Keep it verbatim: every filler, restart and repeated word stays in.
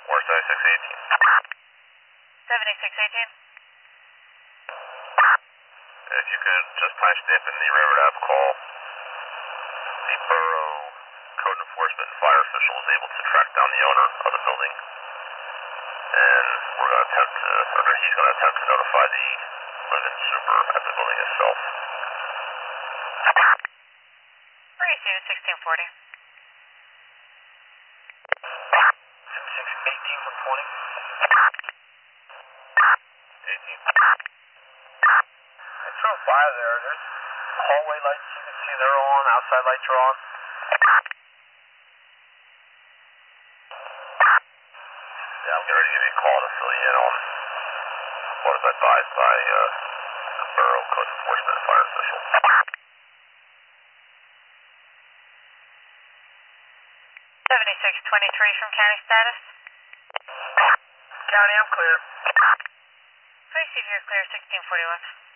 four seventy-six eighteen. seventy-six eighteen. If you could just timestamp in the railroad app call, the borough code enforcement and fire official was able to track down the owner of the building, and we're going to attempt to, or he's going to attempt to notify the live-in super at the building itself. Received sixteen forty. seventy-six eighteen from twenty. eighteen. I drove by there. There's hallway lights you can see they're on, outside lights are on. Yeah, I'm getting ready to give you a call to fill you in on what is advised by uh, the borough code enforcement and fire official. seventy-six twenty-three from county status. County, I'm clear. Receive your clear sixteen forty-one.